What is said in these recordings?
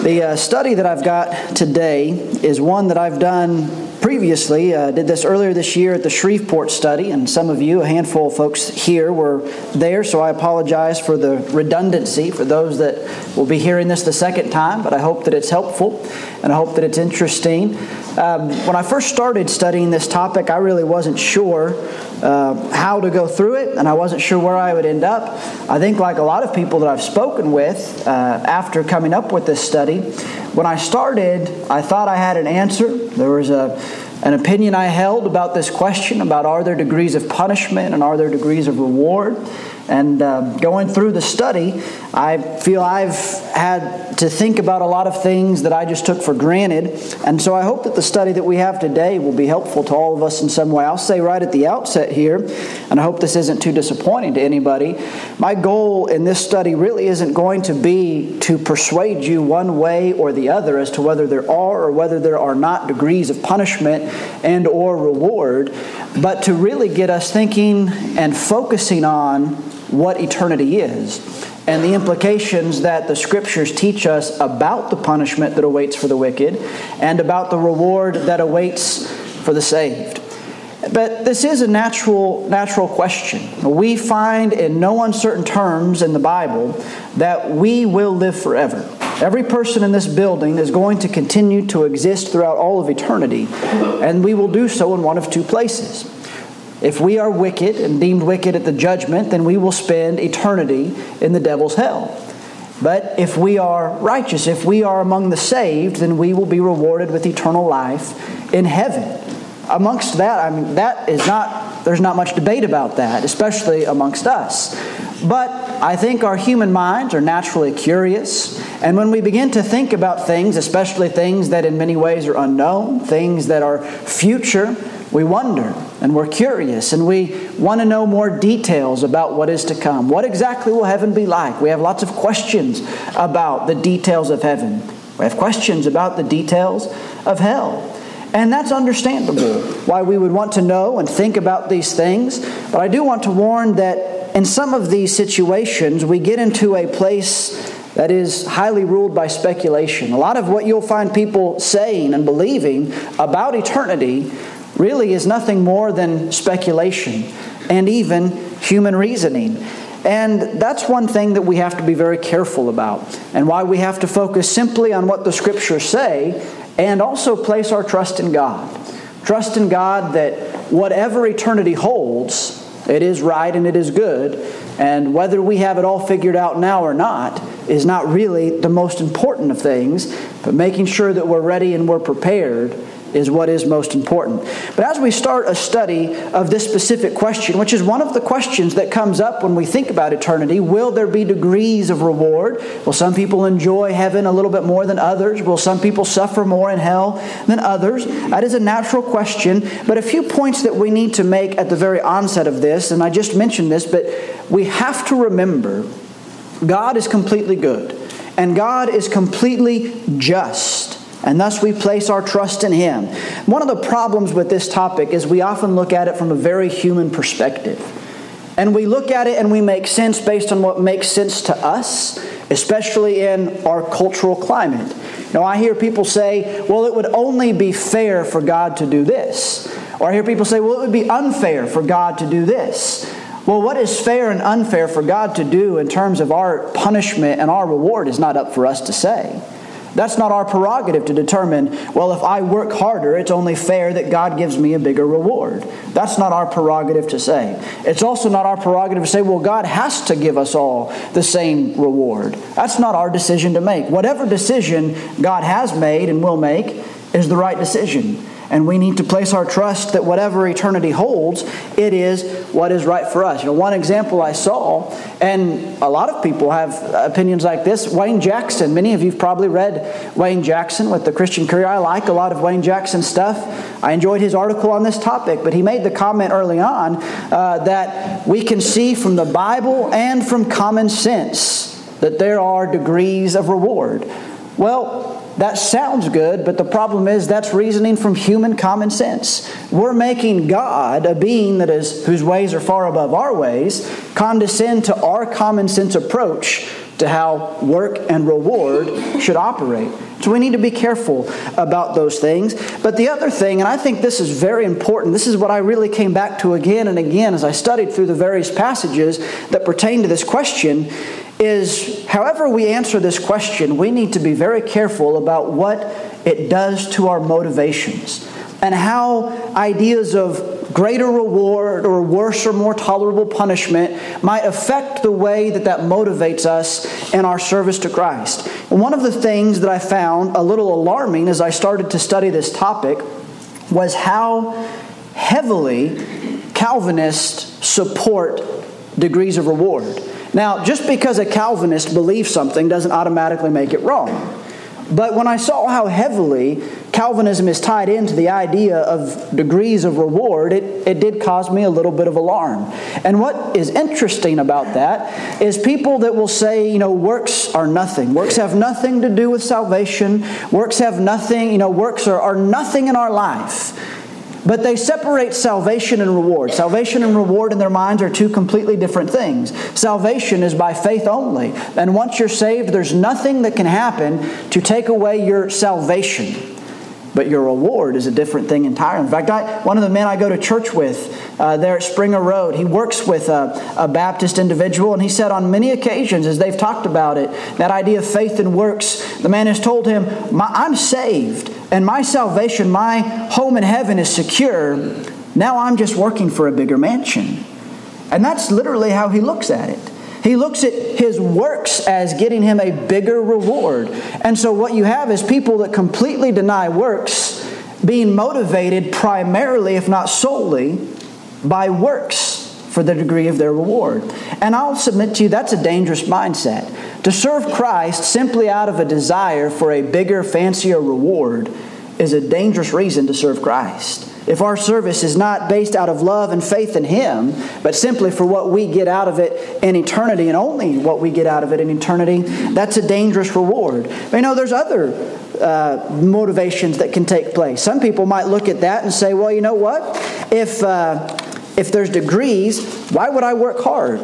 The study that I've got today is one that I've done previously. Did this earlier this year at the Shreveport study, and some of you, a handful of folks here, were there, so I apologize for the redundancy for those that will be hearing this the second time, but I hope that it's helpful, and I hope that it's interesting. When I first started studying this topic, I really wasn't sure how to go through it, and I wasn't sure where I would end up. I think like a lot of people that I've spoken with after coming up with this study, when I started, I thought I had an answer. There was an opinion I held about this question, about are there degrees of punishment and are there degrees of reward? And going through the study, I feel I've had to think about a lot of things that I just took for granted. And so I hope that the study that we have today will be helpful to all of us in some way. I'll say right at the outset here, and I hope this isn't too disappointing to anybody, my goal in this study really isn't going to be to persuade you one way or the other as to whether there are or whether there are not degrees of punishment and or reward, but to really get us thinking and focusing on what eternity is and the implications that the Scriptures teach us about the punishment that awaits for the wicked and about the reward that awaits for the saved. But this is a natural question. We find in no uncertain terms in the Bible that we will live forever. Every person in this building is going to continue to exist throughout all of eternity, and we will do so in one of two places. If we are wicked and deemed wicked at the judgment, then we will spend eternity in the devil's hell. But if we are righteous, if we are among the saved, then we will be rewarded with eternal life in heaven. Amongst that, there's not much debate about that, especially amongst us. But I think our human minds are naturally curious. And when we begin to think about things, especially things that in many ways are unknown, things that are future, we wonder and we're curious and we want to know more details about what is to come. What exactly will heaven be like? We have lots of questions about the details of heaven. We have questions about the details of hell. And that's understandable why we would want to know and think about these things. But I do want to warn that in some of these situations we get into a place that is highly ruled by speculation. A lot of what you'll find people saying and believing about eternity really is nothing more than speculation and even human reasoning. And that's one thing that we have to be very careful about, and why we have to focus simply on what the Scriptures say and also place our trust in God. Trust in God that whatever eternity holds, it is right and it is good, and whether we have it all figured out now or not is not really the most important of things, but making sure that we're ready and we're prepared is what is most important. But as we start a study of this specific question, which is one of the questions that comes up when we think about eternity, will there be degrees of reward? Will some people enjoy heaven a little bit more than others? Will some people suffer more in hell than others? That is a natural question, but a few points that we need to make at the very onset of this, and I just mentioned this, but we have to remember God is completely good, and God is completely just. And thus we place our trust in Him. One of the problems with this topic is we often look at it from a very human perspective. And we look at it and we make sense based on what makes sense to us, especially in our cultural climate. Now I hear people say, well, it would only be fair for God to do this. Or I hear people say, well, it would be unfair for God to do this. Well, what is fair and unfair for God to do in terms of our punishment and our reward is not up for us to say. That's not our prerogative to determine, well, if I work harder, it's only fair that God gives me a bigger reward. That's not our prerogative to say. It's also not our prerogative to say, well, God has to give us all the same reward. That's not our decision to make. Whatever decision God has made and will make is the right decision. And we need to place our trust that whatever eternity holds, it is what is right for us. One example I saw, and a lot of people have opinions like this, Wayne Jackson. Many of you have probably read Wayne Jackson with the Christian Courier. I like a lot of Wayne Jackson's stuff. I enjoyed his article on this topic, but he made the comment early on that we can see from the Bible and from common sense that there are degrees of reward. Well, that sounds good, but the problem is that's reasoning from human common sense. We're making God, a being whose ways are far above our ways, condescend to our common sense approach to how work and reward should operate. So we need to be careful about those things. But the other thing, and I think this is very important, this is what I really came back to again and again as I studied through the various passages that pertain to this question, is however we answer this question, we need to be very careful about what it does to our motivations and how ideas of greater reward or worse or more tolerable punishment might affect the way that motivates us in our service to Christ. And one of the things that I found a little alarming as I started to study this topic was how heavily Calvinists support degrees of reward. Now, just because a Calvinist believes something doesn't automatically make it wrong. But when I saw how heavily Calvinism is tied into the idea of degrees of reward, it did cause me a little bit of alarm. And what is interesting about that is people that will say, works are nothing. Works have nothing to do with salvation. Works have nothing, works are nothing in our life. But they separate salvation and reward. Salvation and reward in their minds are two completely different things. Salvation is by faith only. And once you're saved, there's nothing that can happen to take away your salvation. But your reward is a different thing entirely. In fact, one of the men I go to church with there at Springer Road, he works with a Baptist individual, and he said on many occasions as they've talked about it, that idea of faith and works, the man has told him, I'm saved, and my salvation, my home in heaven is secure. Now I'm just working for a bigger mansion. And that's literally how he looks at it. He looks at his works as getting him a bigger reward. And so what you have is people that completely deny works being motivated primarily, if not solely, by works for the degree of their reward. And I'll submit to you that's a dangerous mindset. To serve Christ simply out of a desire for a bigger, fancier reward is a dangerous reason to serve Christ. If our service is not based out of love and faith in Him, but simply for what we get out of it in eternity and only what we get out of it in eternity, that's a dangerous reward. But there's other motivations that can take place. Some people might look at that and say, well, you know what? If there's degrees, why would I work hard?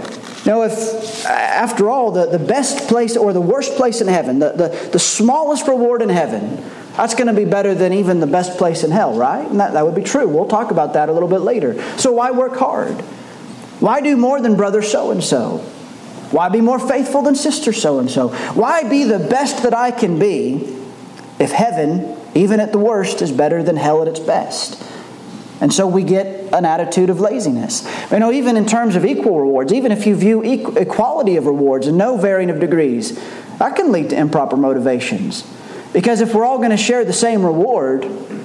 If, after all, the best place or the worst place in heaven, the smallest reward in heaven, that's going to be better than even the best place in hell, right? And that would be true. We'll talk about that a little bit later. So why work hard? Why do more than brother so-and-so? Why be more faithful than sister so-and-so? Why be the best that I can be if heaven, even at the worst, is better than hell at its best? And so we get an attitude of laziness. Even in terms of equal rewards, even if you view equality of rewards and no varying of degrees, that can lead to improper motivations. Because if we're all going to share the same reward,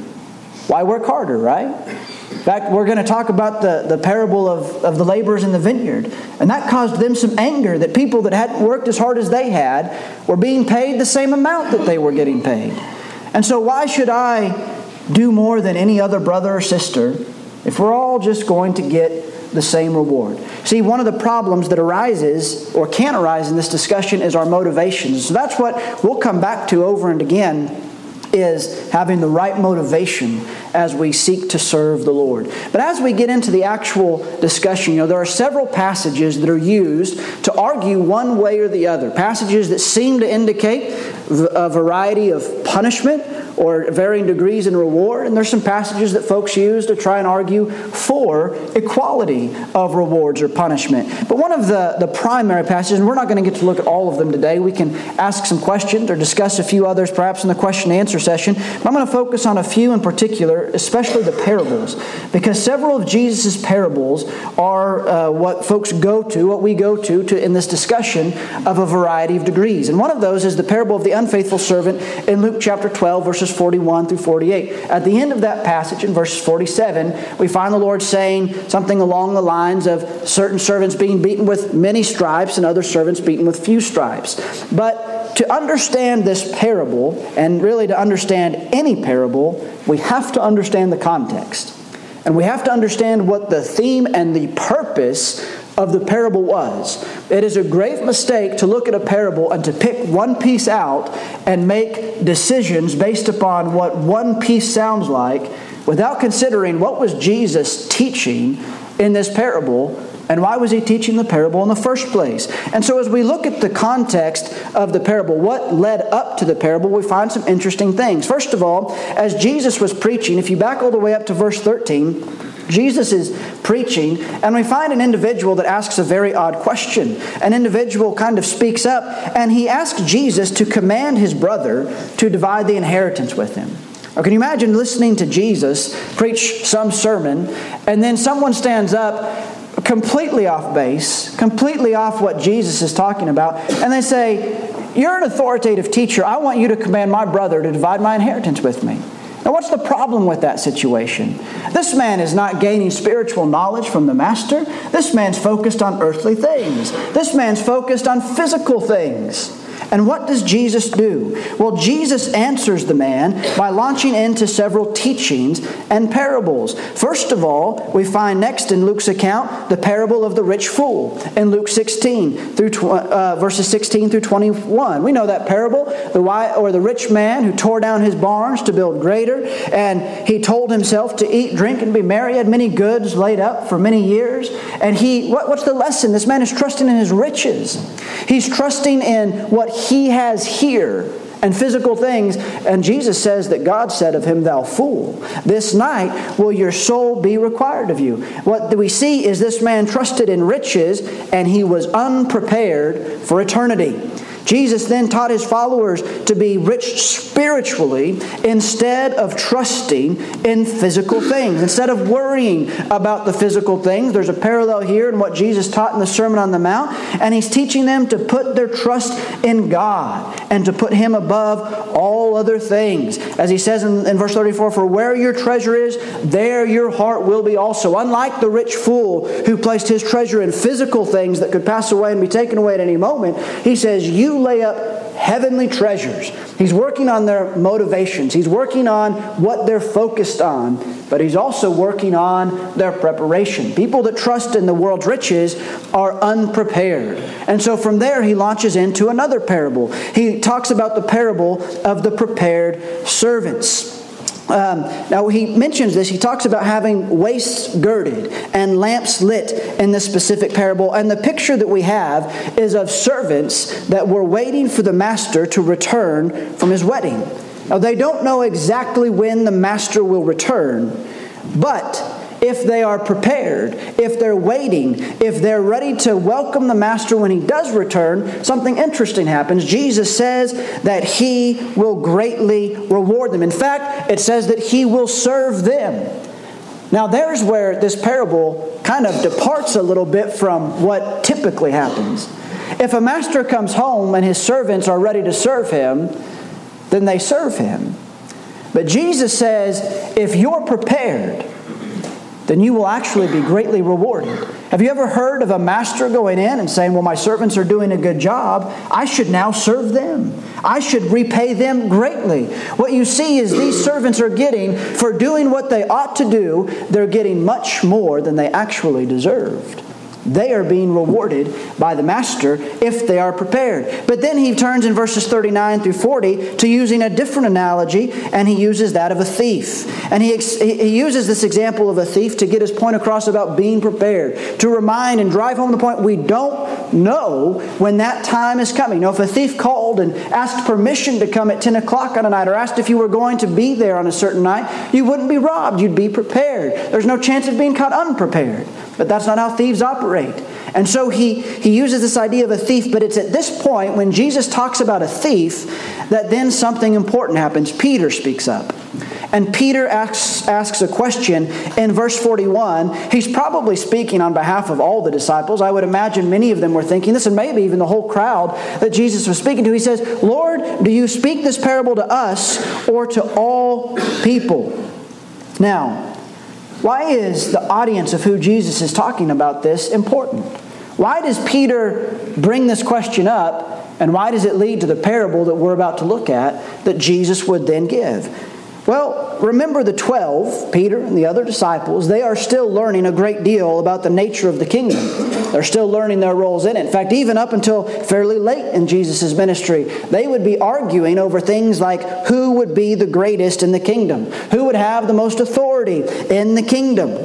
why work harder, right? In fact, we're going to talk about the parable of the laborers in the vineyard. And that caused them some anger that people that hadn't worked as hard as they had were being paid the same amount that they were getting paid. And so why should I do more than any other brother or sister if we're all just going to get the same reward? See, one of the problems that arises or can arise in this discussion is our motivations. So that's what we'll come back to over and again, is having the right motivation as we seek to serve the Lord. But as we get into the actual discussion, there are several passages that are used to argue one way or the other. Passages that seem to indicate a variety of punishment or varying degrees in reward. And there's some passages that folks use to try and argue for equality of rewards or punishment. But one of the primary passages, and we're not going to get to look at all of them today. We can ask some questions or discuss a few others perhaps in the question and answer session. But I'm going to focus on a few in particular, especially the parables. Because several of Jesus' parables are what we go to in this discussion of a variety of degrees. And one of those is the parable of the unfaithful servant in Luke chapter 12, verses 41 through 48. At the end of that passage, in verse 47, we find the Lord saying something along the lines of certain servants being beaten with many stripes and other servants beaten with few stripes. But to understand this parable, and really to understand any parable, we have to understand the context. And we have to understand what the theme and the purpose of the parable was. It is a grave mistake to look at a parable and to pick one piece out and make decisions based upon what one piece sounds like without considering what was Jesus teaching in this parable And why was he teaching the parable in the first place? And so as we look at the context of the parable, what led up to the parable, we find some interesting things. First of all, as Jesus was preaching, if you back all the way up to verse 13, Jesus is preaching, and we find an individual that asks a very odd question. An individual kind of speaks up, and he asks Jesus to command his brother to divide the inheritance with him. Now, can you imagine listening to Jesus preach some sermon, and then someone stands up completely off base, completely off what Jesus is talking about, and they say, "You're an authoritative teacher. I want you to command my brother to divide my inheritance with me." Now, what's the problem with that situation? This man is not gaining spiritual knowledge from the Master. This man's focused on earthly things. This man's focused on physical things. And what does Jesus do? Well, Jesus answers the man by launching into several teachings and parables. First of all, we find next in Luke's account the parable of the rich fool in Luke 16 through verses 16 through 21. We know that parable, the rich man who tore down his barns to build greater, and he told himself to eat, drink, and be merry. He had many goods laid up for many years. And what's the lesson? This man is trusting in his riches. He's trusting in what he has here and physical things. And Jesus says that God said of him, "Thou fool, this night will your soul be required of you." What we see is this man trusted in riches, and he was unprepared for eternity. Jesus then taught his followers to be rich spiritually instead of trusting in physical things. Instead of worrying about the physical things, there's a parallel here in what Jesus taught in the Sermon on the Mount, and he's teaching them to put their trust in God and to put Him above all other things. As he says in verse 34, "For where your treasure is, there your heart will be also." Unlike the rich fool who placed his treasure in physical things that could pass away and be taken away at any moment, he says, you lay up heavenly treasures. He's working on their motivations. He's working on what they're focused on, but he's also working on their preparation. People that trust in the world's riches are unprepared. And so from there he launches into another parable. He talks about the parable of the prepared servants. Now he mentions this. He talks about having waists girded and lamps lit in this specific parable. And the picture that we have is of servants that were waiting for the master to return from his wedding. Now they don't know exactly when the master will return, but if they are prepared, if they're waiting, if they're ready to welcome the Master when He does return, something interesting happens. Jesus says that He will greatly reward them. In fact, it says that He will serve them. Now there's where this parable kind of departs a little bit from what typically happens. If a master comes home and his servants are ready to serve him, then they serve him. But Jesus says, if you're prepared, then you will actually be greatly rewarded. Have you ever heard of a master going in and saying, well, my servants are doing a good job, I should now serve them. I should repay them greatly. What you see is these servants are getting, for doing what they ought to do, they're getting much more than they actually deserved. They are being rewarded by the master if they are prepared. But then he turns in verses 39 through 40 to using a different analogy, and he uses that of a thief. And he uses this example of a thief to get his point across about being prepared, to remind and drive home the point we don't know when that time is coming. If a thief called and asked permission to come at 10 o'clock on a night, or asked if you were going to be there on a certain night, you wouldn't be robbed. You'd be prepared. There's no chance of being caught unprepared. But that's not how thieves operate. And so he uses this idea of a thief, but it's at this point when Jesus talks about a thief that then something important happens. Peter speaks up. And Peter asks a question in verse 41. He's probably speaking on behalf of all the disciples. I would imagine many of them were thinking this, and maybe even the whole crowd that Jesus was speaking to. He says, Lord, do you speak this parable to us or to all people? Now, why is the audience of who Jesus is talking about this important? Why does Peter bring this question up, and why does it lead to the parable that we're about to look at that Jesus would then give? Well, remember the 12, Peter and the other disciples, they are still learning a great deal about the nature of the kingdom. They're still learning their roles in it. In fact, even up until fairly late in Jesus' ministry, they would be arguing over things like who would be the greatest in the kingdom, who would have the most authority in the kingdom.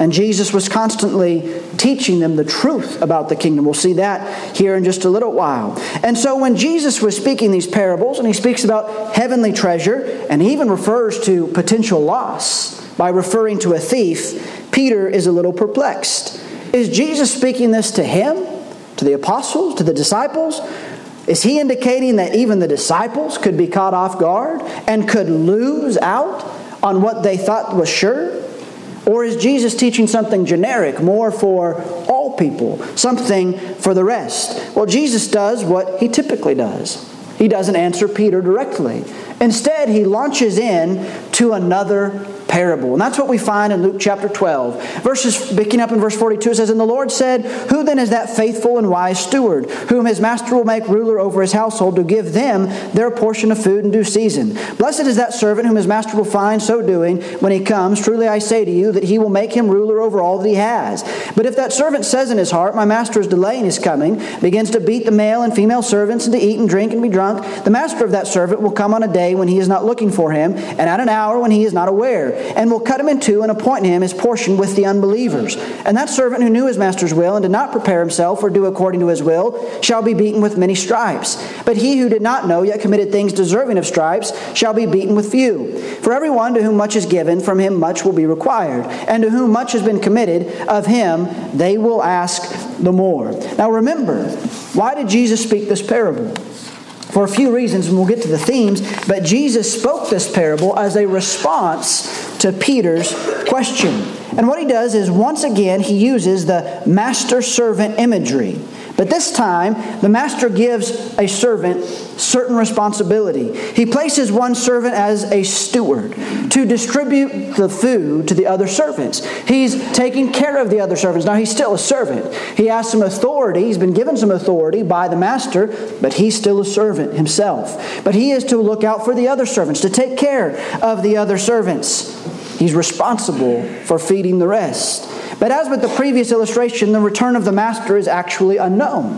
And Jesus was constantly teaching them the truth about the kingdom. We'll see that here in just a little while. And so when Jesus was speaking these parables, and he speaks about heavenly treasure, and he even refers to potential loss by referring to a thief, Peter is a little perplexed. Is Jesus speaking this to him, to the apostles, to the disciples? Is he indicating that even the disciples could be caught off guard and could lose out on what they thought was sure? Or is Jesus teaching something generic, more for all people, something for the rest? Well, Jesus does what he typically does. He doesn't answer Peter directly. Instead, he launches in to another parable. And that's what we find in Luke chapter 12. Picking up in verse 42, it says, "And the Lord said, Who then is that faithful and wise steward, whom his master will make ruler over his household, to give them their portion of food in due season? Blessed is that servant whom his master will find so doing when he comes. Truly I say to you that he will make him ruler over all that he has. But if that servant says in his heart, My master is delaying his coming, begins to beat the male and female servants, and to eat and drink and be drunk, the master of that servant will come on a day when he is not looking for him, and at an hour when he is not aware, and will cut him in two and appoint him his portion with the unbelievers. And that servant who knew his master's will and did not prepare himself or do according to his will shall be beaten with many stripes. But he who did not know yet committed things deserving of stripes shall be beaten with few. For everyone to whom much is given, from him much will be required. And to whom much has been committed, of him they will ask the more." Now remember, why did Jesus speak this parable? For a few reasons, and we'll get to the themes, but Jesus spoke this parable as a response to Peter's question. And what he does is, once again, he uses the master-servant imagery. But this time, the master gives a servant certain responsibility. He places one servant as a steward to distribute the food to the other servants. He's taking care of the other servants. Now, he's still a servant. He has some authority. He's been given some authority by the master, but he's still a servant himself. But he is to look out for the other servants, to take care of the other servants. He's responsible for feeding the rest. But as with the previous illustration, the return of the master is actually unknown.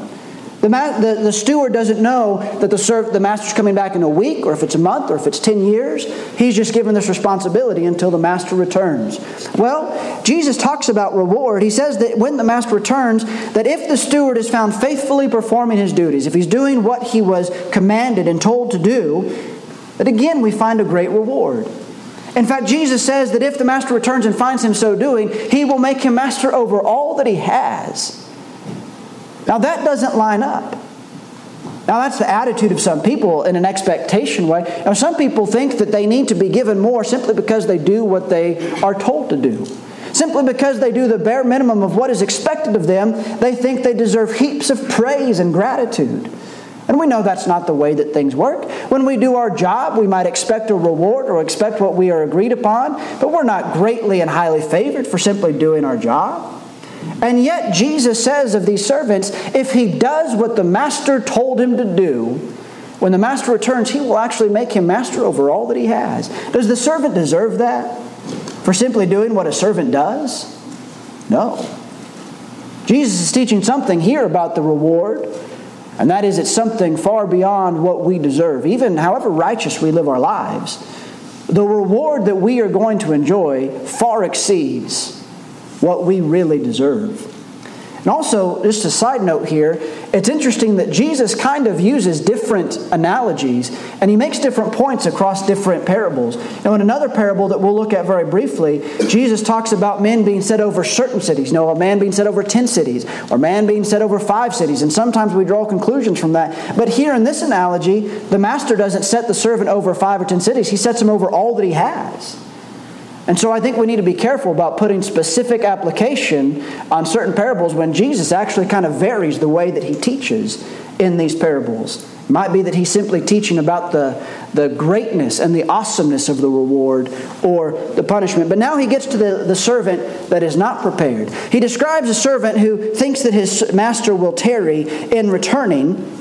The steward doesn't know that the master's coming back in a week, or if it's a month, or if it's 10 years. He's just given this responsibility until the master returns. Well, Jesus talks about reward. He says that when the master returns, that if the steward is found faithfully performing his duties, if he's doing what he was commanded and told to do, that again we find a great reward. In fact, Jesus says that if the master returns and finds him so doing, he will make him master over all that he has. Now that doesn't line up. Now that's the attitude of some people in an expectation way. Now some people think that they need to be given more simply because they do what they are told to do. Simply because they do the bare minimum of what is expected of them, they think they deserve heaps of praise and gratitude. And we know that's not the way that things work. When we do our job, we might expect a reward or expect what we are agreed upon, but we're not greatly and highly favored for simply doing our job. And yet Jesus says of these servants, if he does what the master told him to do, when the master returns, he will actually make him master over all that he has. Does the servant deserve that for simply doing what a servant does? No. Jesus is teaching something here about the reward. And that is, it's something far beyond what we deserve. Even however righteous we live our lives, the reward that we are going to enjoy far exceeds what we really deserve. And also, just a side note here, it's interesting that Jesus kind of uses different analogies, and he makes different points across different parables. Now, in another parable that we'll look at very briefly, Jesus talks about men being set over certain cities. You know, a man being set over 10 cities, or a man being set over 5 cities, and sometimes we draw conclusions from that. But here in this analogy, the master doesn't set the servant over 5 or 10 cities. He sets him over all that he has. And so I think we need to be careful about putting specific application on certain parables when Jesus actually kind of varies the way that he teaches in these parables. It might be that he's simply teaching about the greatness and the awesomeness of the reward or the punishment. But now he gets to the servant that is not prepared. He describes a servant who thinks that his master will tarry in returning.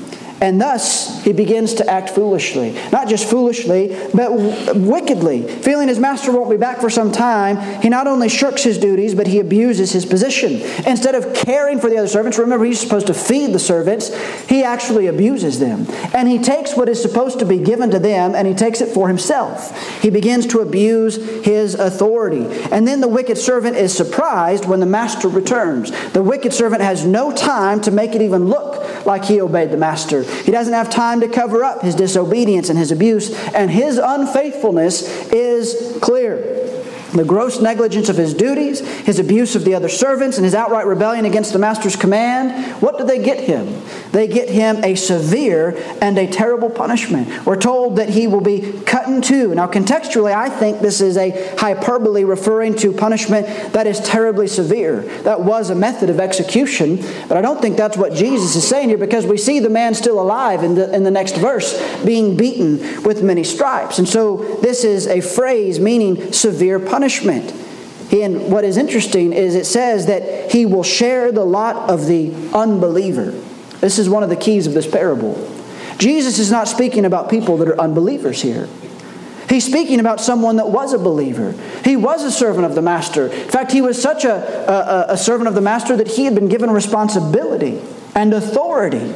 And thus, he begins to act foolishly. Not just foolishly, but wickedly. Feeling his master won't be back for some time, he not only shirks his duties, but he abuses his position. Instead of caring for the other servants, remember he's supposed to feed the servants, he actually abuses them. And he takes what is supposed to be given to them and he takes it for himself. He begins to abuse his authority. And then the wicked servant is surprised when the master returns. The wicked servant has no time to make it even look like he obeyed the master. He doesn't have time to cover up his disobedience and his abuse, and his unfaithfulness is clear. The gross negligence of his duties, his abuse of the other servants, and his outright rebellion against the master's command, what do they get him? They get him a severe and a terrible punishment. We're told that he will be cut in two. Now, contextually, I think this is a hyperbole referring to punishment that is terribly severe. That was a method of execution, but I don't think that's what Jesus is saying here, because we see the man still alive in the next verse, being beaten with many stripes. And so this is a phrase meaning severe punishment. And what is interesting is it says that he will share the lot of the unbeliever. This is one of the keys of this parable. Jesus is not speaking about people that are unbelievers here. He's speaking about someone that was a believer. He was a servant of the master. In fact, he was such a servant of the master that he had been given responsibility and authority.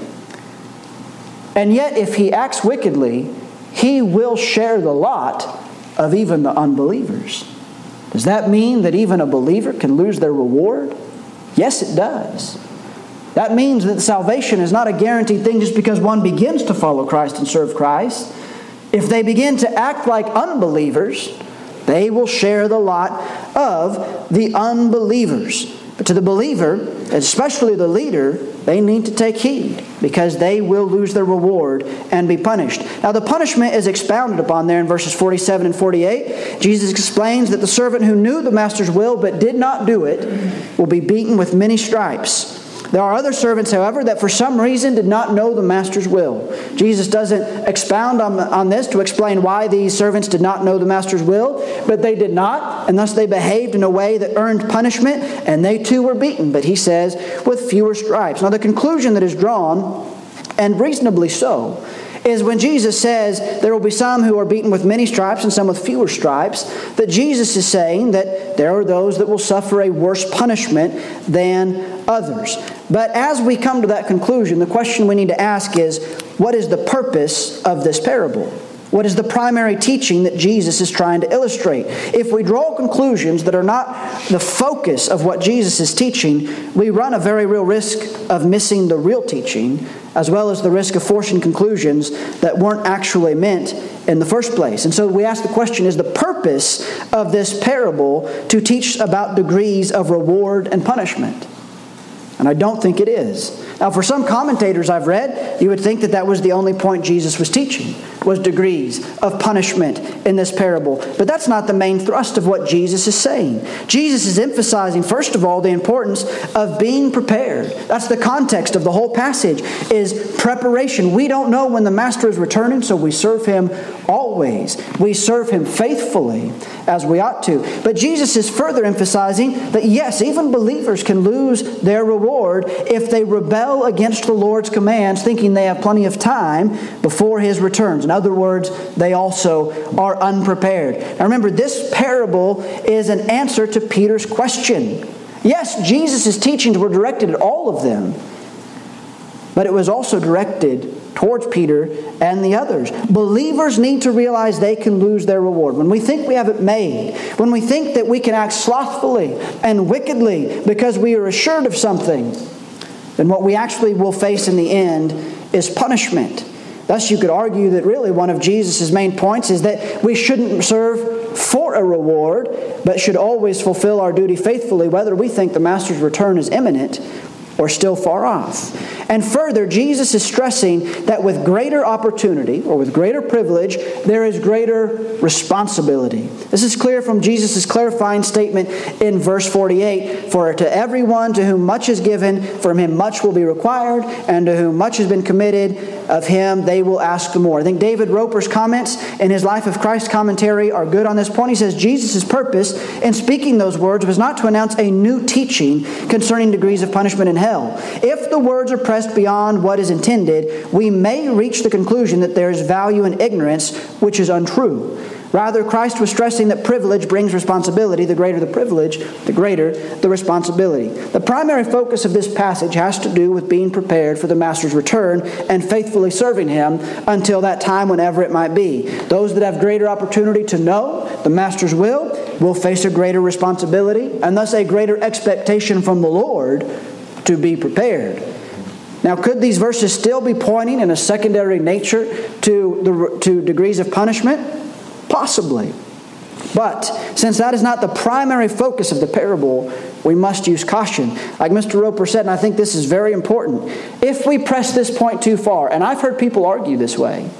And yet, if he acts wickedly, he will share the lot of even the unbelievers. Does that mean that even a believer can lose their reward? Yes, it does. That means that salvation is not a guaranteed thing just because one begins to follow Christ and serve Christ. If they begin to act like unbelievers, they will share the lot of the unbelievers. But to the believer, especially the leader, they need to take heed, because they will lose their reward and be punished. Now, the punishment is expounded upon there in verses 47 and 48. Jesus explains that the servant who knew the master's will but did not do it will be beaten with many stripes. There are other servants, however, that for some reason did not know the master's will. Jesus doesn't expound on this to explain why these servants did not know the master's will, but they did not, and thus they behaved in a way that earned punishment, and they too were beaten, but he says, with fewer stripes. Now, the conclusion that is drawn, and reasonably so, is when Jesus says there will be some who are beaten with many stripes and some with fewer stripes, that Jesus is saying that there are those that will suffer a worse punishment than others. But as we come to that conclusion, the question we need to ask is, what is the purpose of this parable? What is the primary teaching that Jesus is trying to illustrate? If we draw conclusions that are not the focus of what Jesus is teaching, we run a very real risk of missing the real teaching, as well as the risk of forcing conclusions that weren't actually meant in the first place. And so we ask the question, is the purpose of this parable to teach about degrees of reward and punishment? And I don't think it is. Now, for some commentators I've read, you would think that that was the only point Jesus was teaching, was degrees of punishment in this parable. But that's not the main thrust of what Jesus is saying. Jesus is emphasizing, first of all, the importance of being prepared. That's the context of the whole passage, is preparation. We don't know when the Master is returning, so we serve Him always. We serve Him faithfully, as we ought to. But Jesus is further emphasizing that, yes, even believers can lose their reward if they rebel against the Lord's commands, thinking they have plenty of time before His returns. In other words, they also are unprepared. Now remember, this parable is an answer to Peter's question. Yes, Jesus' teachings were directed at all of them, but it was also directed towards Peter and the others. Believers need to realize they can lose their reward. When we think we have it made, when we think that we can act slothfully and wickedly because we are assured of something, then what we actually will face in the end is punishment. Thus, you could argue that really one of Jesus' main points is that we shouldn't serve for a reward, but should always fulfill our duty faithfully, whether we think the Master's return is imminent or still far off. And further, Jesus is stressing that with greater opportunity or with greater privilege, there is greater responsibility. This is clear from Jesus' clarifying statement in verse 48. For to everyone to whom much is given, from him much will be required, and to whom much has been committed, of him they will ask more. I think David Roper's comments in his Life of Christ commentary are good on this point. He says Jesus' purpose in speaking those words was not to announce a new teaching concerning degrees of punishment in heaven, hell. If the words are pressed beyond what is intended, we may reach the conclusion that there is value in ignorance, which is untrue. Rather, Christ was stressing that privilege brings responsibility. The greater the privilege, the greater the responsibility. The primary focus of this passage has to do with being prepared for the Master's return and faithfully serving Him until that time, whenever it might be. Those that have greater opportunity to know the Master's will face a greater responsibility and thus a greater expectation from the Lord to be prepared. Now, could these verses still be pointing in a secondary nature to degrees of punishment? Possibly. But since that is not the primary focus of the parable, we must use caution. Like Mr. Roper said, and I think this is very important, if we press this point too far, and I've heard people argue this way,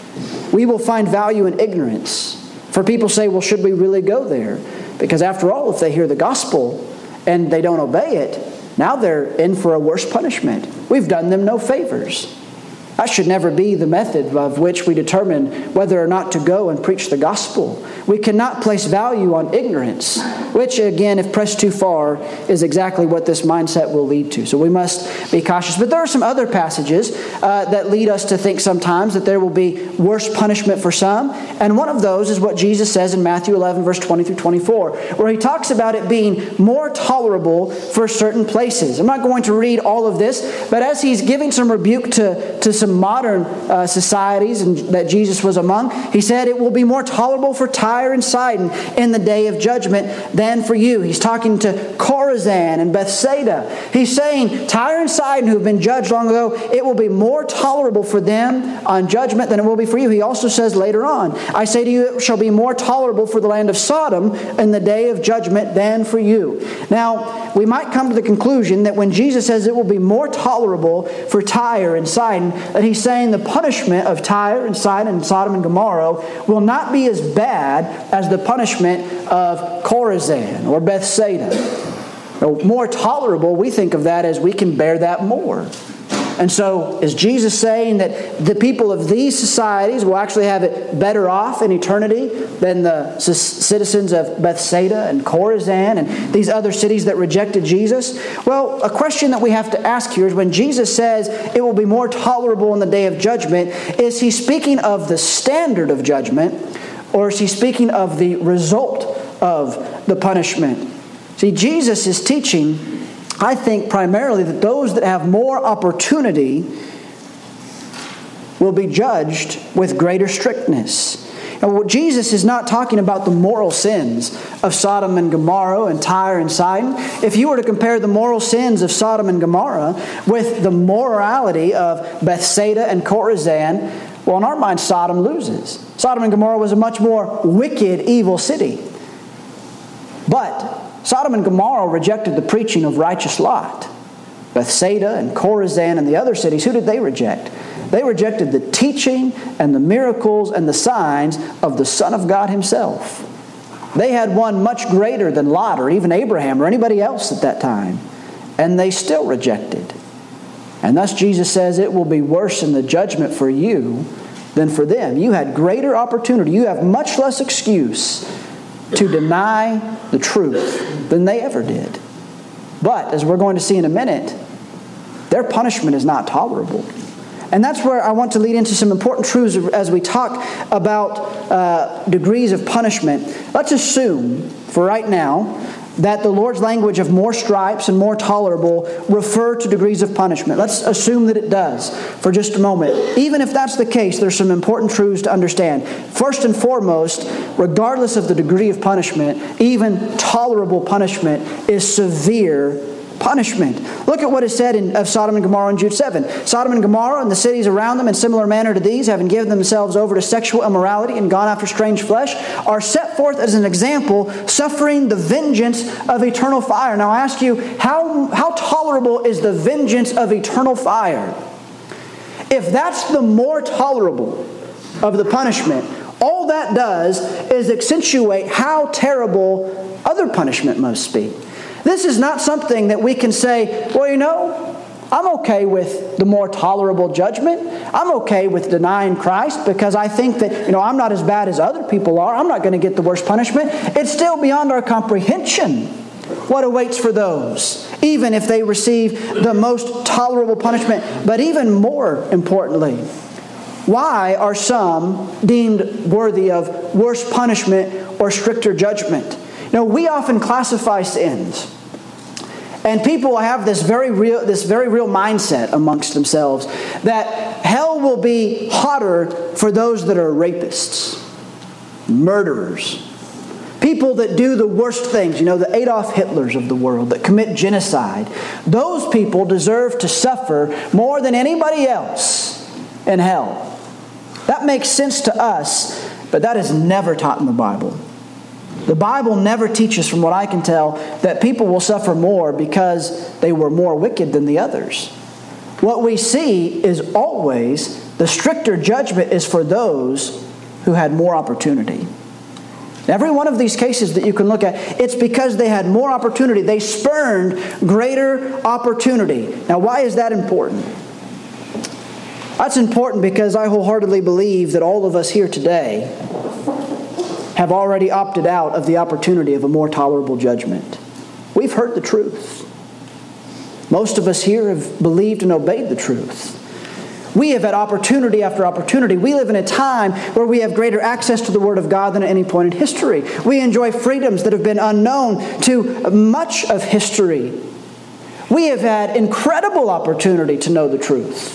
we will find value in ignorance. For people say, well, should we really go there? Because after all, if they hear the gospel and they don't obey it, now they're in for a worse punishment. We've done them no favors. That should never be the method of which we determine whether or not to go and preach the gospel. We cannot place value on ignorance, which again, if pressed too far, is exactly what this mindset will lead to. So we must be cautious. But there are some other passages that lead us to think sometimes that there will be worse punishment for some. And one of those is what Jesus says in Matthew 11, verse 20 through 24, where He talks about it being more tolerable for certain places. I'm not going to read all of this, but as He's giving some rebuke to some modern societies that Jesus was among, He said it will be more tolerable for Tyre and Sidon in the day of judgment than for you. He's talking to Chorazin and Bethsaida. He's saying Tyre and Sidon, who have been judged long ago, it will be more tolerable for them on judgment than it will be for you. He also says later on, I say to you, it shall be more tolerable for the land of Sodom in the day of judgment than for you. Now, we might come to the conclusion that when Jesus says it will be more tolerable for Tyre and Sidon, that He's saying the punishment of Tyre and Sidon and Sodom and Gomorrah will not be as bad as the punishment of Chorazin or Bethsaida. More tolerable, we think of that as we can bear that more. And so, is Jesus saying that the people of these societies will actually have it better off in eternity than the citizens of Bethsaida and Chorazin and these other cities that rejected Jesus? Well, a question that we have to ask here is when Jesus says it will be more tolerable in the day of judgment, is He speaking of the standard of judgment, or is He speaking of the result of the punishment? See, Jesus is teaching, I think, primarily that those that have more opportunity will be judged with greater strictness. And Jesus is not talking about the moral sins of Sodom and Gomorrah and Tyre and Sidon. If you were to compare the moral sins of Sodom and Gomorrah with the morality of Bethsaida and Chorazin, well, in our mind, Sodom loses. Sodom and Gomorrah was a much more wicked, evil city. But Sodom and Gomorrah rejected the preaching of righteous Lot. Bethsaida and Chorazin and the other cities, who did they reject? They rejected the teaching and the miracles and the signs of the Son of God Himself. They had one much greater than Lot or even Abraham or anybody else at that time. And they still rejected. And thus Jesus says it will be worse in the judgment for you than for them. You had greater opportunity. You have much less excuse to deny the truth than they ever did. But, as we're going to see in a minute, their punishment is not tolerable. And that's where I want to lead into some important truths as we talk about degrees of punishment. Let's assume, for right now, that the Lord's language of more stripes and more tolerable refer to degrees of punishment. Let's assume that it does for just a moment. Even if that's the case, there's some important truths to understand. First and foremost, regardless of the degree of punishment, even tolerable punishment is severe punishment. Look at what is said of Sodom and Gomorrah in Jude 7. Sodom and Gomorrah and the cities around them in similar manner to these, having given themselves over to sexual immorality and gone after strange flesh, are set forth as an example, suffering the vengeance of eternal fire. Now I ask you, how tolerable is the vengeance of eternal fire? If that's the more tolerable of the punishment, all that does is accentuate how terrible other punishment must be. This is not something that we can say, well, I'm okay with the more tolerable judgment. I'm okay with denying Christ because I think that, I'm not as bad as other people are. I'm not going to get the worst punishment. It's still beyond our comprehension what awaits for those even if they receive the most tolerable punishment. But even more importantly, why are some deemed worthy of worse punishment or stricter judgment? We often classify sins. And people have this very real mindset amongst themselves that hell will be hotter for those that are rapists, murderers, people that do the worst things, the Adolf Hitlers of the world that commit genocide. Those people deserve to suffer more than anybody else in hell. That makes sense to us, but that is never taught in the Bible. The Bible never teaches, from what I can tell, that people will suffer more because they were more wicked than the others. What we see is always the stricter judgment is for those who had more opportunity. Every one of these cases that you can look at, it's because they had more opportunity. They spurned greater opportunity. Now, why is that important? That's important because I wholeheartedly believe that all of us here today have already opted out of the opportunity of a more tolerable judgment. We've heard the truth. Most of us here have believed and obeyed the truth. We have had opportunity after opportunity. We live in a time where we have greater access to the Word of God than at any point in history. We enjoy freedoms that have been unknown to much of history. We have had incredible opportunity to know the truth.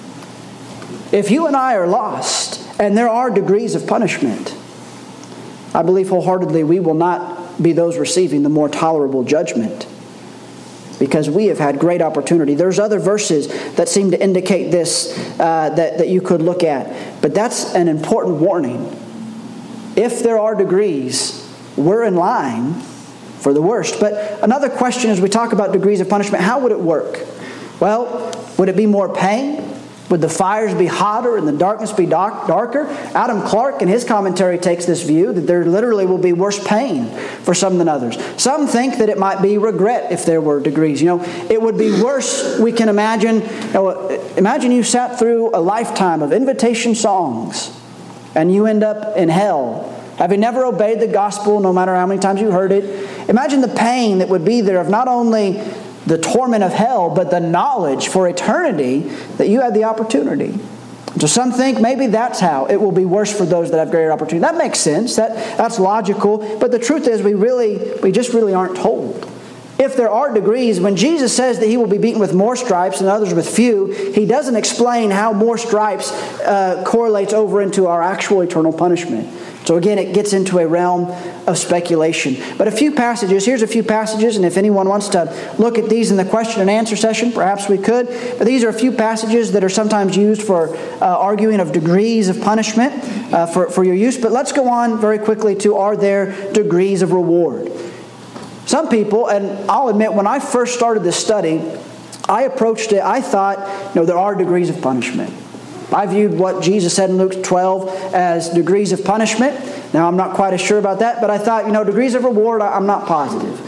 If you and I are lost, and there are degrees of punishment, I believe wholeheartedly we will not be those receiving the more tolerable judgment because we have had great opportunity. There's other verses that seem to indicate this that you could look at. But that's an important warning. If there are degrees, we're in line for the worst. But another question as we talk about degrees of punishment, how would it work? Well, would it be more pain? Would the fires be hotter and the darkness be darker? Adam Clarke in his commentary takes this view that there literally will be worse pain for some than others. Some think that it might be regret if there were degrees. It would be worse, we can imagine. Imagine you sat through a lifetime of invitation songs and you end up in hell, having never obeyed the gospel no matter how many times you heard it. Imagine the pain that would be there of not only the torment of hell, but the knowledge for eternity that you had the opportunity. So some think maybe that's how it will be worse for those that have greater opportunity. That makes sense. That's logical. But the truth is we just really aren't told. If there are degrees, when Jesus says that He will be beaten with more stripes and others with few, He doesn't explain how more stripes correlates over into our actual eternal punishment. So again, it gets into a realm of speculation. But here's a few passages, and if anyone wants to look at these in the question and answer session, perhaps we could. But these are a few passages that are sometimes used for arguing of degrees of punishment for your use. But let's go on very quickly to, are there degrees of reward? Some people, and I'll admit, when I first started this study, I approached it, I thought, there are degrees of punishment. I viewed what Jesus said in Luke 12 as degrees of punishment. Now, I'm not quite as sure about that, but I thought, degrees of reward, I'm not positive.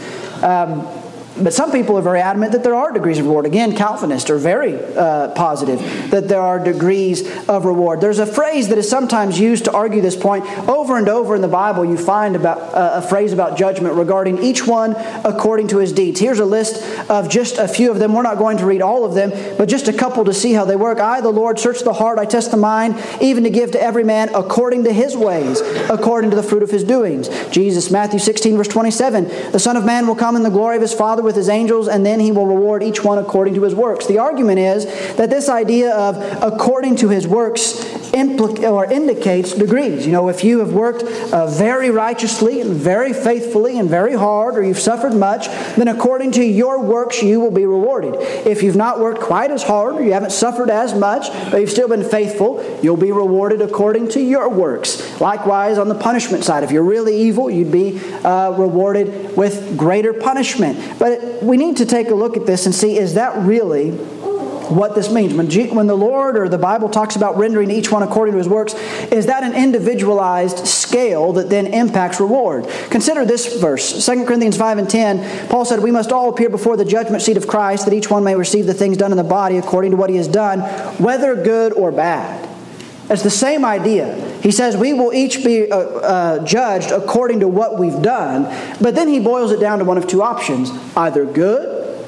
But some people are very adamant that there are degrees of reward. Again, Calvinists are very positive that there are degrees of reward. There's a phrase that is sometimes used to argue this point. Over and over in the Bible, you find about a phrase about judgment regarding each one according to his deeds. Here's a list of just a few of them. We're not going to read all of them, but just a couple to see how they work. I, the Lord, search the heart. I test the mind, even to give to every man according to his ways, according to the fruit of his doings. Jesus, Matthew 16, verse 27. The Son of Man will come in the glory of his Father with his angels, and then he will reward each one according to his works. The argument is that this idea of according to his works indicates degrees. If you have worked very righteously and very faithfully and very hard, or you've suffered much, then according to your works you will be rewarded. If you've not worked quite as hard, or you haven't suffered as much, but you've still been faithful, you'll be rewarded according to your works. Likewise, on the punishment side, if you're really evil, you'd be rewarded with greater punishment. But we need to take a look at this and see, is that really what this means? When the Lord or the Bible talks about rendering each one according to his works, is that an individualized scale that then impacts reward? Consider this verse, 2 Corinthians 5 and 10. Paul said, we must all appear before the judgment seat of Christ, that each one may receive the things done in the body according to what he has done, whether good or bad. It's the same idea. He says we will each be judged according to what we've done, but then he boils it down to one of two options, either good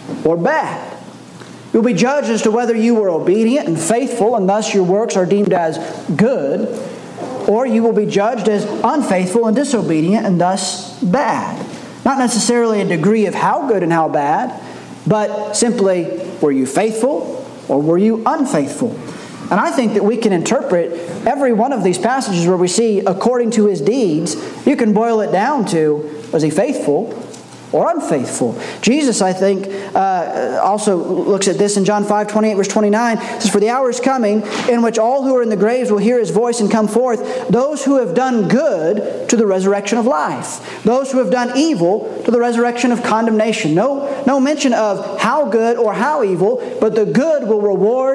or bad. You'll be judged as to whether you were obedient and faithful, and thus your works are deemed as good, or you will be judged as unfaithful and disobedient, and thus bad. Not necessarily a degree of how good and how bad, but simply, were you faithful or were you unfaithful? And I think that we can interpret every one of these passages where we see, according to his deeds, you can boil it down to, was he faithful or unfaithful? Jesus, I think, also looks at this in John 5:28, verse 29. It says, "For the hour is coming in which all who are in the graves will hear his voice and come forth, those who have done good to the resurrection of life, those who have done evil to the resurrection of condemnation." No mention of how good or how evil, but the good will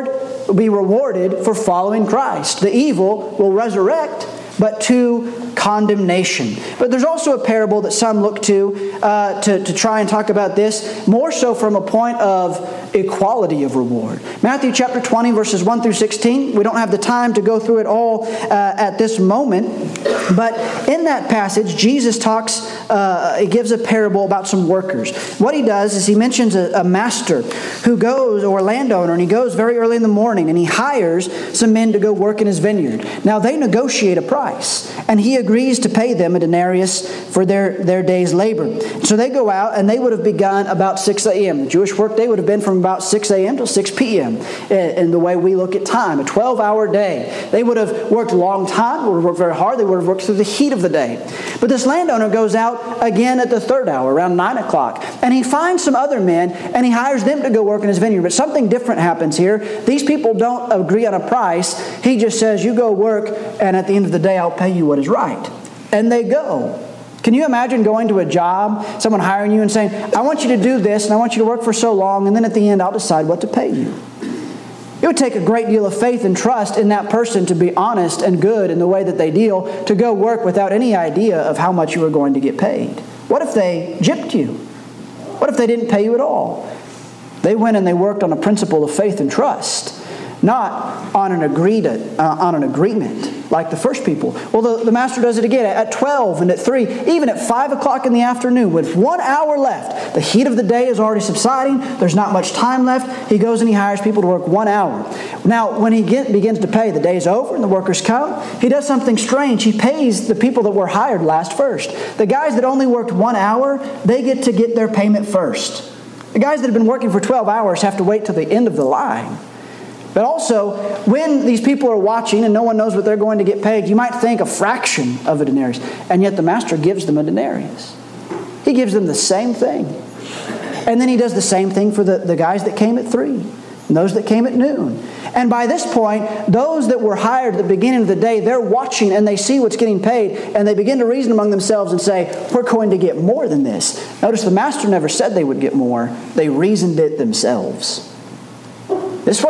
be rewarded for following Christ. The evil will resurrect, but to condemnation. But there's also a parable that some look to try and talk about this, more so from a point of equality of reward. Matthew chapter 20, verses 1 through 16. We don't have the time to go through it all at this moment. But in that passage, Jesus he gives a parable about some workers. What he does is he mentions a master who goes, or a landowner, and he goes very early in the morning and he hires some men to go work in his vineyard. Now they negotiate a price, and he agrees to pay them a denarius for their day's labor. So they go out, and they would have begun about 6 a.m. The Jewish workday would have been from about 6 a.m. till 6 p.m. in the way we look at time, a 12-hour day. They would have worked a long time, would have worked very hard, they would have worked through the heat of the day. But this landowner goes out again at the third hour, around 9 o'clock, and he finds some other men, and he hires them to go work in his vineyard. But something different happens here. These people don't agree on a price. He just says, you go work, and at the end of the day, I'll pay you what is right. And they go. Can you imagine going to a job, someone hiring you and saying, I want you to do this, and I want you to work for so long, and then at the end, I'll decide what to pay you? It would take a great deal of faith and trust in that person to be honest and good in the way that they deal, to go work without any idea of how much you were going to get paid. What if they gypped you? What if they didn't pay you at all? They went and they worked on a principle of faith and trust, not on an agreement like the first people. Well, the master does it again at 12 and at 3, even at 5 o'clock in the afternoon with 1 hour left. The heat of the day is already subsiding. There's not much time left. He goes and he hires people to work 1 hour. Now, when he begins to pay, the day's over and the workers come. He does something strange. He pays the people that were hired last first. The guys that only worked 1 hour, they get to get their payment first. The guys that have been working for 12 hours have to wait till the end of the line. But also, when these people are watching and no one knows what they're going to get paid, you might think a fraction of a denarius. And yet the master gives them a denarius. He gives them the same thing. And then he does the same thing for the guys that came at 3 and those that came at noon. And by this point, those that were hired at the beginning of the day, they're watching and they see what's getting paid, and they begin to reason among themselves and say, we're going to get more than this. Notice the master never said they would get more. They reasoned it themselves. This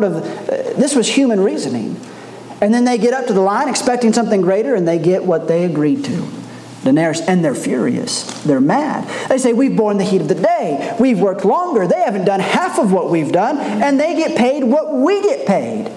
was human reasoning. And then they get up to the line expecting something greater, and they get what they agreed to. Denarius, and they're furious. They're mad. They say, we've borne the heat of the day. We've worked longer. They haven't done half of what we've done, and they get paid what we get paid.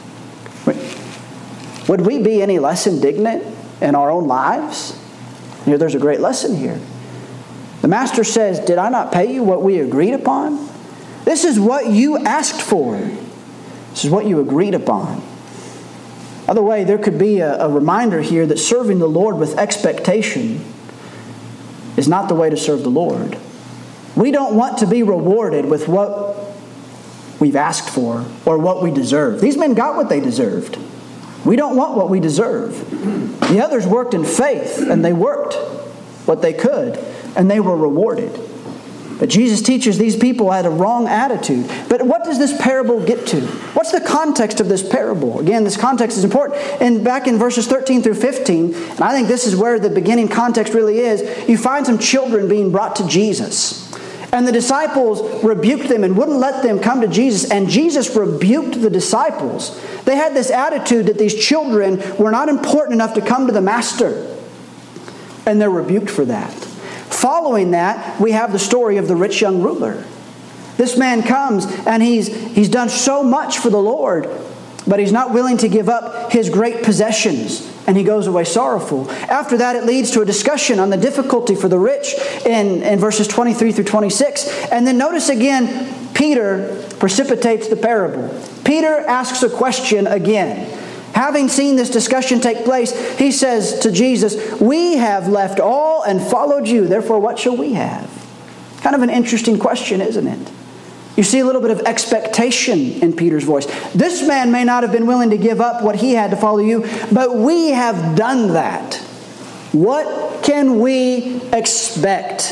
Would we be any less indignant in our own lives? There's a great lesson here. The master says, did I not pay you what we agreed upon? This is what you asked for. This is what you agreed upon. By the way, there could be a reminder here that serving the Lord with expectation is not the way to serve the Lord. We don't want to be rewarded with what we've asked for or what we deserve. These men got what they deserved. We don't want what we deserve. The others worked in faith, and they worked what they could, and they were rewarded. But Jesus teaches these people had a wrong attitude. But what does this parable get to? What's the context of this parable? Again, this context is important. And back in verses 13 through 15, and I think this is where the beginning context really is, you find some children being brought to Jesus. And the disciples rebuked them and wouldn't let them come to Jesus. And Jesus rebuked the disciples. They had this attitude that these children were not important enough to come to the Master. And they're rebuked for that. Following that, we have the story of the rich young ruler. This man comes and he's done so much for the Lord but he's not willing to give up his great possessions, and he goes away sorrowful. After that, it leads to a discussion on the difficulty for the rich in verses 23 through 26. And then notice again, Peter precipitates the parable. Peter asks a question again. Having seen this discussion take place, he says to Jesus, "We have left all and followed you. Therefore, what shall we have?" Kind of an interesting question, isn't it? You see a little bit of expectation in Peter's voice. This man may not have been willing to give up what he had to follow you, but we have done that. What can we expect?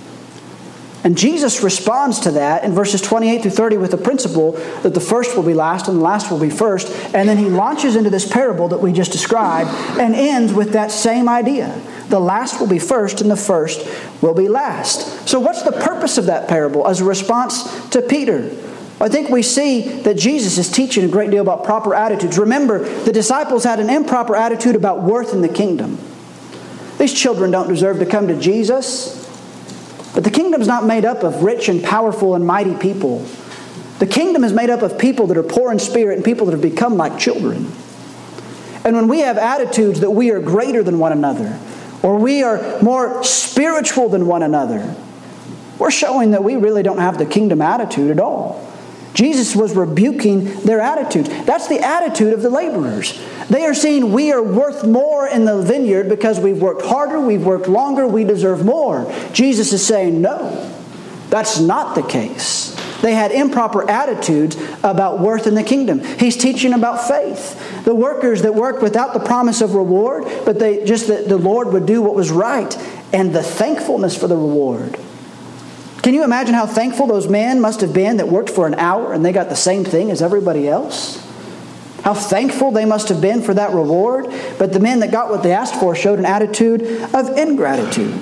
And Jesus responds to that in verses 28 through 30 with the principle that the first will be last and the last will be first. And then he launches into this parable that we just described and ends with that same idea. The last will be first and the first will be last. So what's the purpose of that parable as a response to Peter? I think we see that Jesus is teaching a great deal about proper attitudes. Remember, the disciples had an improper attitude about worth in the kingdom. These children don't deserve to come to Jesus. But the kingdom's not made up of rich and powerful and mighty people. The kingdom is made up of people that are poor in spirit and people that have become like children. And when we have attitudes that we are greater than one another, or we are more spiritual than one another, we're showing that we really don't have the kingdom attitude at all. Jesus was rebuking their attitudes. That's the attitude of the laborers. They are saying we are worth more in the vineyard because we've worked harder, we've worked longer, we deserve more. Jesus is saying, no, that's not the case. They had improper attitudes about worth in the kingdom. He's teaching about faith. The workers that worked without the promise of reward, but that the Lord would do what was right, and the thankfulness for the reward. Can you imagine how thankful those men must have been that worked for an hour and they got the same thing as everybody else? How thankful they must have been for that reward. But the men that got what they asked for showed an attitude of ingratitude.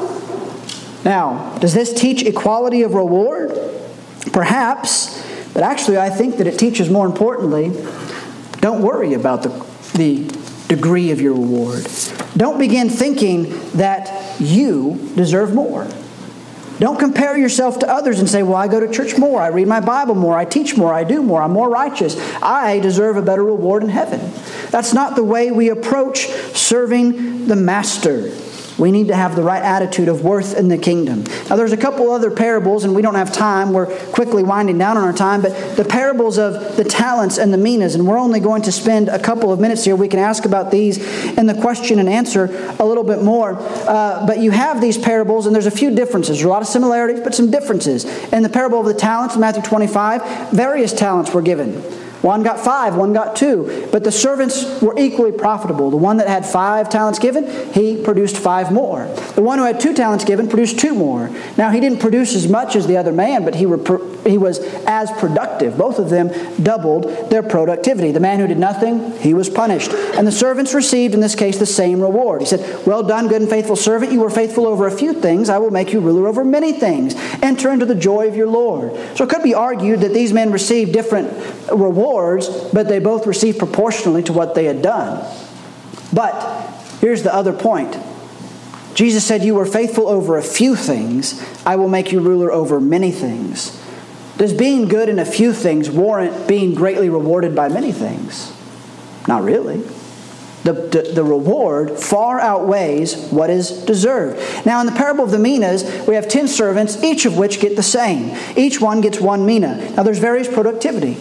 Now, does this teach equality of reward? Perhaps, but actually I think that it teaches more importantly, don't worry about the degree of your reward. Don't begin thinking that you deserve more. Don't compare yourself to others and say, well, I go to church more, I read my Bible more, I teach more, I do more, I'm more righteous. I deserve a better reward in heaven. That's not the way we approach serving the Master. We need to have the right attitude of worth in the kingdom. Now, there's a couple other parables, and we don't have time. We're quickly winding down on our time. But the parables of the talents and the minas, and we're only going to spend a couple of minutes here. We can ask about these in the question and answer a little bit more. But you have these parables, and there's a few differences. There's a lot of similarities, but some differences. In the parable of the talents in Matthew 25, various talents were given. One got 5, one got 2. But the servants were equally profitable. The one that had 5 talents given, he produced 5 more. The one who had 2 talents given produced 2 more. Now, he didn't produce as much as the other man, but he was as productive. Both of them doubled their productivity. The man who did nothing, he was punished. And the servants received, in this case, the same reward. He said, well done, good and faithful servant. You were faithful over a few things. I will make you ruler over many things. Enter into the joy of your Lord. So it could be argued that these men received different rewards, but they both received proportionally to what they had done. But here's the other point. Jesus said, you were faithful over a few things. I will make you ruler over many things. Does being good in a few things warrant being greatly rewarded by many things? Not really. The reward far outweighs what is deserved. Now, in the parable of the minas, we have 10 servants, each of which get the same. Each one gets 1 mina. Now, there's various productivity.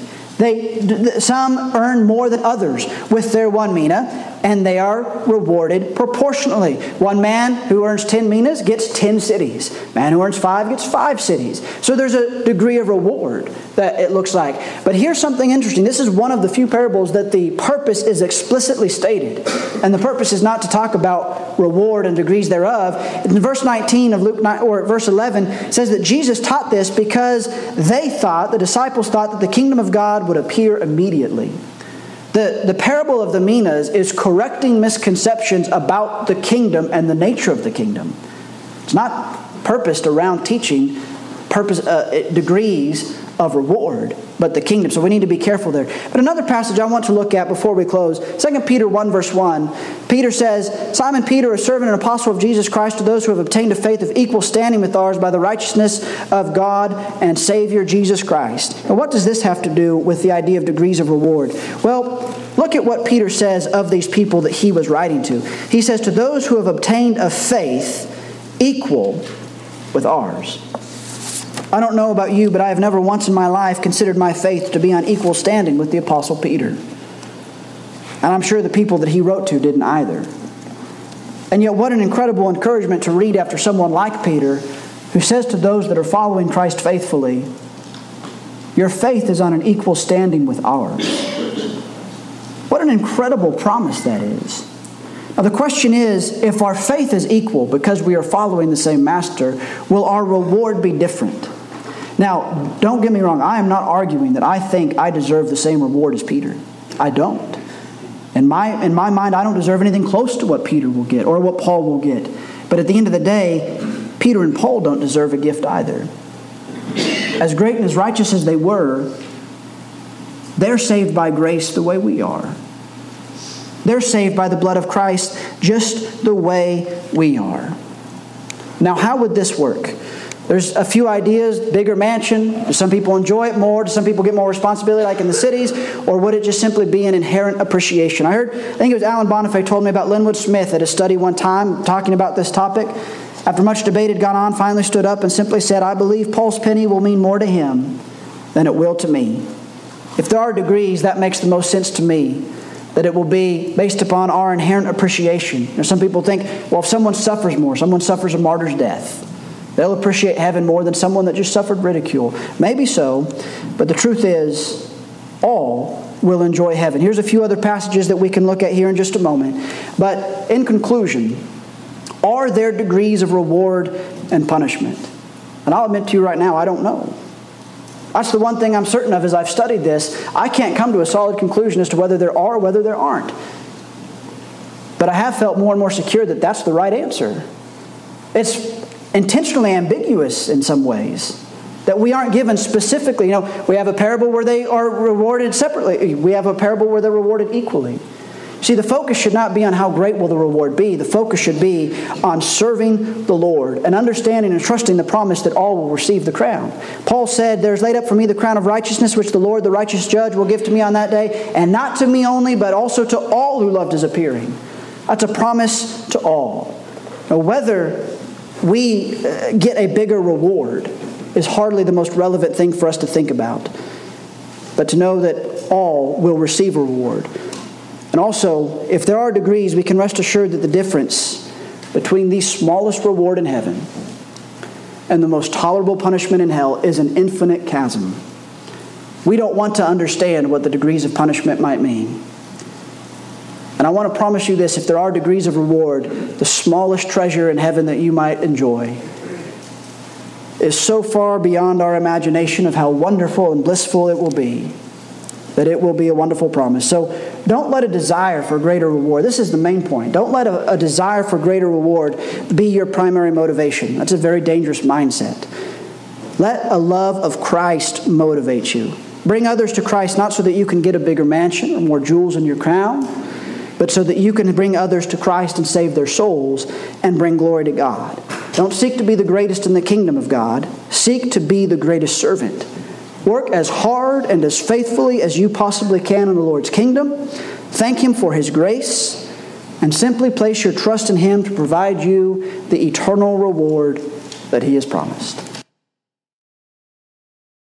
Some earn more than others with their 1 mina, and they are rewarded proportionally. One man who earns 10 minas gets 10 cities. Man who earns 5 gets 5 cities. So there's a degree of reward that it looks like. But here's something interesting. This is one of the few parables that the purpose is explicitly stated. And the purpose is not to talk about reward and degrees thereof. In verse 19 of Luke 9, or verse 11, it says that Jesus taught this because the disciples thought that the kingdom of God would appear immediately. The parable of the minas is correcting misconceptions about the kingdom and the nature of the kingdom. It's not purposed around teaching degrees of reward, but the kingdom. So we need to be careful there. But another passage I want to look at before we close, 2 Peter 1 verse 1, Peter says, Simon Peter, a servant and apostle of Jesus Christ, to those who have obtained a faith of equal standing with ours by the righteousness of God and Savior Jesus Christ. Now what does this have to do with the idea of degrees of reward? Well, look at what Peter says of these people that he was writing to. He says, to those who have obtained a faith equal with ours. I don't know about you, but I have never once in my life considered my faith to be on equal standing with the Apostle Peter. And I'm sure the people that he wrote to didn't either. And yet what an incredible encouragement to read after someone like Peter, who says to those that are following Christ faithfully, your faith is on an equal standing with ours. What an incredible promise that is. Now the question is, if our faith is equal because we are following the same Master, will our reward be different? Now, don't get me wrong. I am not arguing that I think I deserve the same reward as Peter. I don't. In my mind, I don't deserve anything close to what Peter will get or what Paul will get. But at the end of the day, Peter and Paul don't deserve a gift either. As great and as righteous as they were, they're saved by grace the way we are. They're saved by the blood of Christ just the way we are. Now, how would this work? There's a few ideas. Bigger mansion. Do some people enjoy it more? Do some people get more responsibility like in the cities? Or would it just simply be an inherent appreciation? I think it was Alan Bonifay told me about Linwood Smith at a study one time talking about this topic. After much debate had gone on, finally stood up and simply said, I believe Paul's penny will mean more to him than it will to me. If there are degrees, that makes the most sense to me. That it will be based upon our inherent appreciation. You know, some people think, well, if someone suffers more, someone suffers a martyr's death, they'll appreciate heaven more than someone that just suffered ridicule. Maybe so, but the truth is, all will enjoy heaven. Here's a few other passages that we can look at here in just a moment. But in conclusion, are there degrees of reward and punishment? And I'll admit to you right now, I don't know. That's the one thing I'm certain of as I've studied this. I can't come to a solid conclusion as to whether there are or whether there aren't. But I have felt more and more secure that that's the right answer. It's intentionally ambiguous in some ways. That we aren't given specifically. You know, we have a parable where they are rewarded separately. We have a parable where they're rewarded equally. See, the focus should not be on how great will the reward be. The focus should be on serving the Lord and understanding and trusting the promise that all will receive the crown. Paul said, there's laid up for me the crown of righteousness, which the Lord, the righteous judge, will give to me on that day, and not to me only, but also to all who loved his appearing. That's a promise to all. Now, whether we get a bigger reward is hardly the most relevant thing for us to think about. But to know that all will receive a reward. And also, if there are degrees, we can rest assured that the difference between the smallest reward in heaven and the most tolerable punishment in hell is an infinite chasm. We don't want to understand what the degrees of punishment might mean. And I want to promise you this, if there are degrees of reward, the smallest treasure in heaven that you might enjoy is so far beyond our imagination of how wonderful and blissful it will be, that it will be a wonderful promise. So don't let a desire for greater reward. This is the main point. Don't let a desire for greater reward be your primary motivation. That's a very dangerous mindset. Let a love of Christ motivate you. Bring others to Christ not so that you can get a bigger mansion or more jewels in your crown, but so that you can bring others to Christ and save their souls and bring glory to God. Don't seek to be the greatest in the kingdom of God. Seek to be the greatest servant. Work as hard and as faithfully as you possibly can in the Lord's kingdom. Thank Him for His grace. And simply place your trust in Him to provide you the eternal reward that He has promised.